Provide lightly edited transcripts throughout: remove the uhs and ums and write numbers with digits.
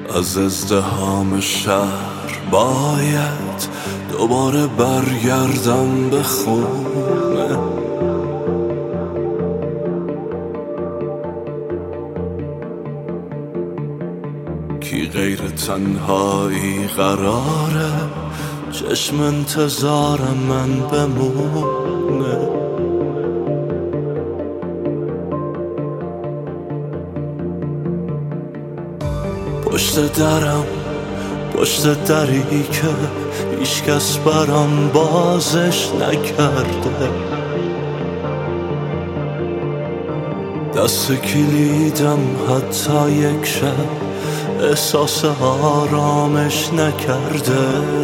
از ازدحام شهر باید دوباره برگردم به خونه. کی غیر تنهایی قراره چشم انتظارم من بمونه. پشت دری که هیچکس برام بازش نکرده. دست کلیدم حتی یک شب احساس آرامش نکرده.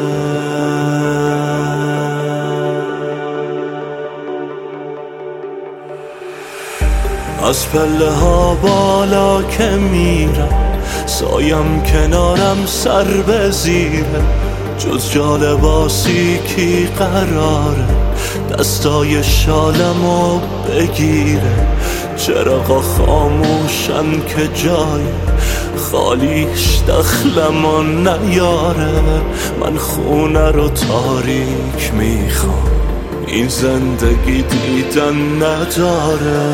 از پله ها بالا که میرم سایم کنارم سر به زیره. جز جالباسی کی قراره دستای شالمو بگیره. چراغا خاموشن که جای خالیش دخلمو نیاره. من خونه رو تاریک میخوام این زندگی دیدن نداره.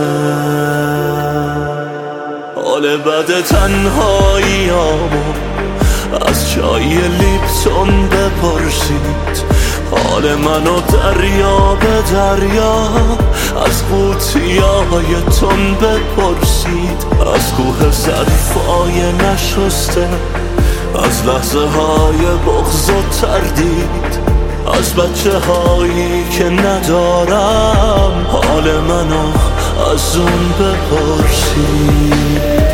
حال بد تنهاییامو از چای لیپتون بپرسید. حال منو دریا به دریا از قوطیای تون بپرسید. از کوه ظرفای نشسته از لحظه های بغض و تردید. از بچه هایی که ندارم حال منو از اون بپرسید.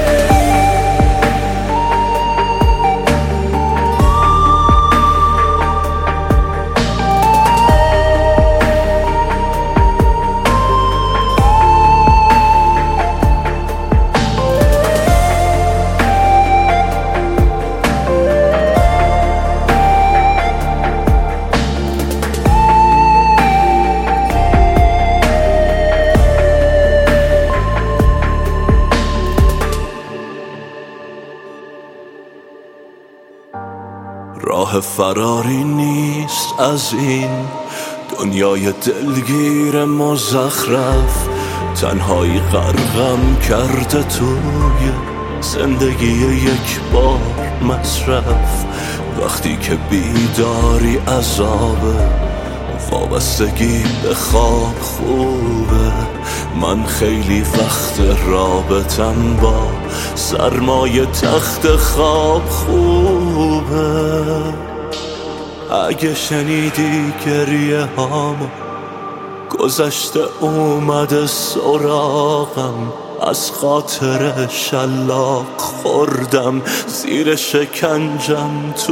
راه فراری نیست از این دنیای دلگیر مزخرف. تنهایی غرقم کرده توی زندگی یک بار مصرف. وقتی که بیداری عذابه وابستگی به خواب خوبه. من خیلی وقت رابطم با سرمایه تخت خواب خوبه. اگه شنیدی گریه هامو گذشته اومده سراغم. از خاطر شلاق خوردم زیر شکنجم تو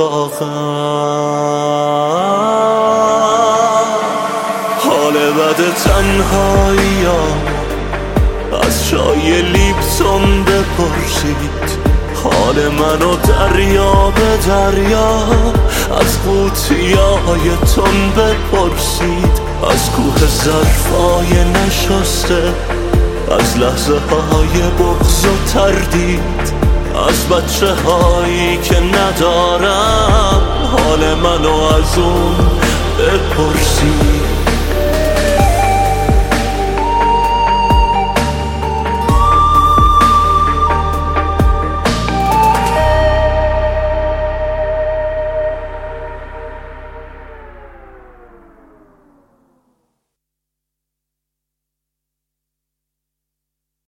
اتاقم. حال بد تنهاییام از چای لیپتون بپرسید. حال منو دریا به دریا از قوطیای تون بپرسید. از کوه ظرفای نشسته از لحظه های بغض و تردید. از بچه هایی که ندارم حال منو از اون بپرسید.